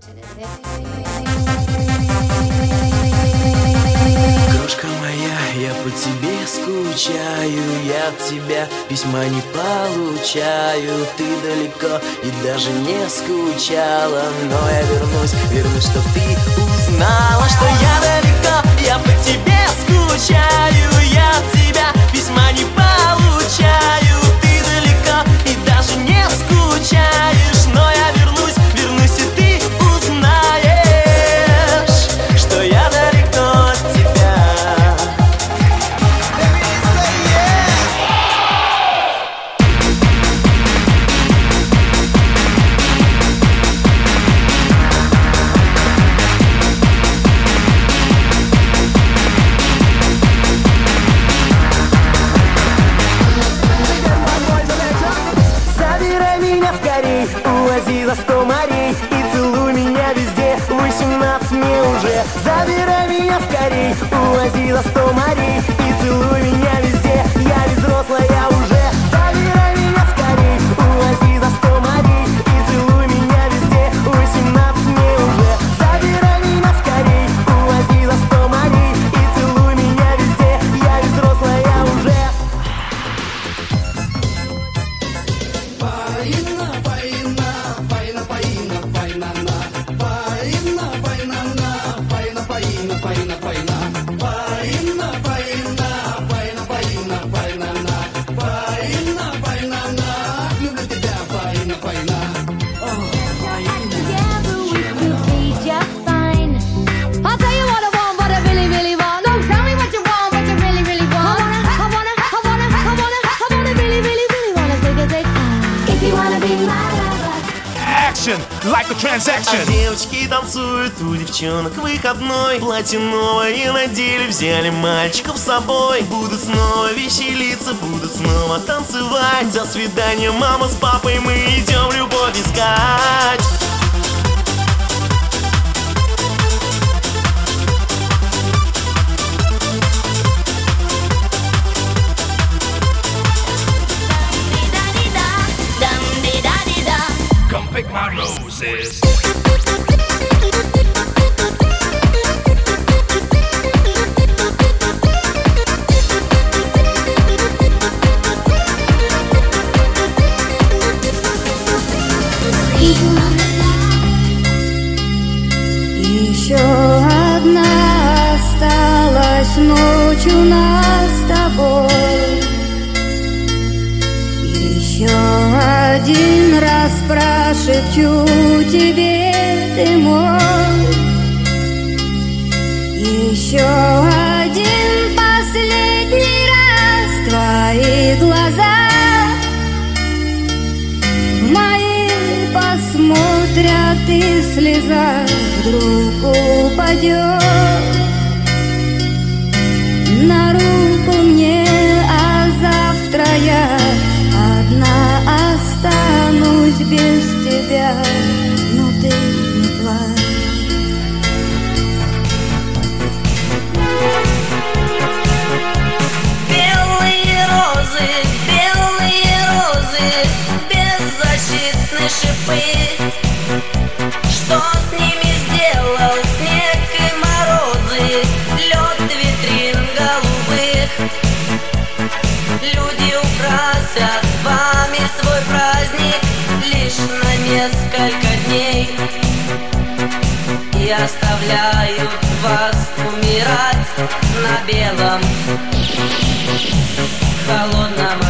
Крошка моя, я по тебе скучаю, я от тебя письма не получаю. Ты далеко и даже не скучала, но я вернусь, чтоб ты узнала, что я далеко, я по тебе скучаю, я от тебя письма не получаю. Ты далеко и даже не скучаешь, но я вернусь, и ты узнаешь, что я далеко от тебя. Забирай меня скорей, увози за 100 морей и целуй меня везде, 18 мне уже. Забирай меня скорей, увози за 100 морей и целуй меня везде, я ведь взрослая уже. Забирай меня скорей, увози за 100 морей и целуй меня везде, 18 мне уже. Забирай меня скорей, увози за 100 морей и целуй меня везде, я ведь взрослая уже. Like a transaction. А девочки танцуют, у девчонок выходной, платье новое надели, взяли мальчиков с собой. Будут снова веселиться, будут снова танцевать. До свидания, мама с папой, мы идем любовь искать. Come pick my roses. Еще одна осталась ночь у нас с тобой. Еще один раз прошепчу тебе, ты мой. Еще один последний раз твои глаза в мои посмотрят, и слеза вдруг упадет на руку мне, а завтра я одна останусь без тебя, но ты не плачь. Белые розы, беззащитные шипы. Что с ними сделал снег и морозы, лед витрин голубых? Люди украсят вами свой праздник лишь на несколько дней и оставляют вас умирать на белом холодном